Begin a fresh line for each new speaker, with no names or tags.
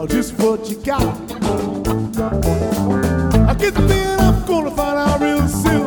just what you got. I get the feeling I'm gonna find out real soon.